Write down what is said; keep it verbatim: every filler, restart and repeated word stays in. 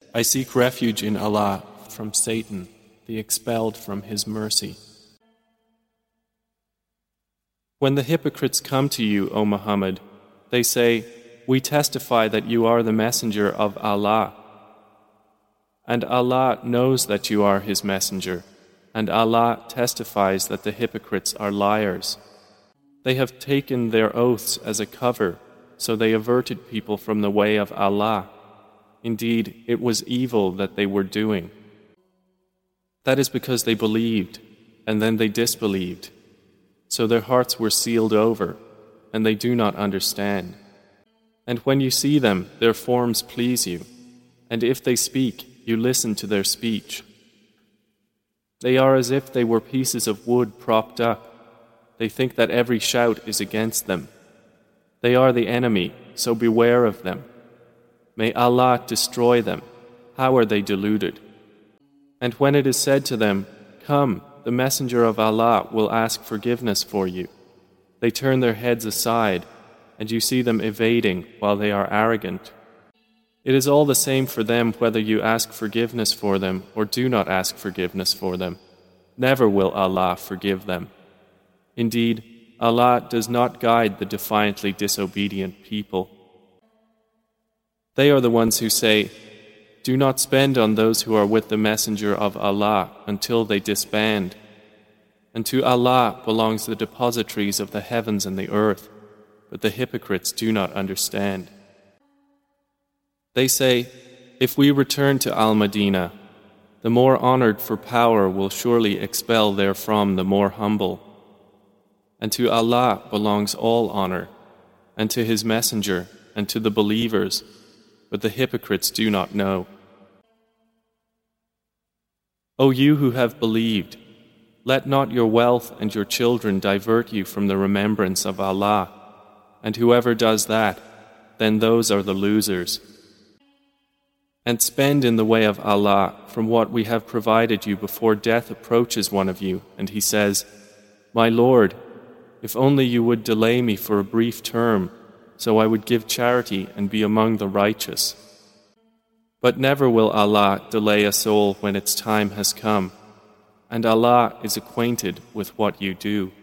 I seek refuge in Allah from Satan, the expelled from His mercy. When the hypocrites come to you, O Muhammad, they say, "We testify that you are the messenger of Allah." And Allah knows that you are His messenger, and Allah testifies that the hypocrites are liars. They have taken their oaths as a cover, so they averted people from the way of Allah. Indeed, it was evil that they were doing. That is because they believed, and then they disbelieved. So their hearts were sealed over, and they do not understand. And when you see them, their forms please you, and if they speak, you listen to their speech. They are as if they were pieces of wood propped up. They think that every shout is against them. They are the enemy, so beware of them. May Allah destroy them. How are they deluded? And when it is said to them, "Come, the Messenger of Allah will ask forgiveness for you," they turn their heads aside, and you see them evading while they are arrogant. It is all the same for them whether you ask forgiveness for them or do not ask forgiveness for them. Never will Allah forgive them. Indeed, Allah does not guide the defiantly disobedient people. They are the ones who say, "Do not spend on those who are with the Messenger of Allah until they disband. And to Allah belongs the depositories of the heavens and the earth, but the hypocrites do not understand." They say, "If we return to Al-Madinah, the more honored for power will surely expel therefrom the more humble. And to Allah belongs all honor, and to His Messenger, and to the believers, but the hypocrites do not know. O you who have believed, let not your wealth and your children divert you from the remembrance of Allah, and whoever does that, then those are the losers. And spend in the way of Allah from what we have provided you before death approaches one of you, and he says, "My Lord, if only you would delay me for a brief term, so I would give charity and be among the righteous." But never will Allah delay a soul when its time has come, and Allah is acquainted with what you do.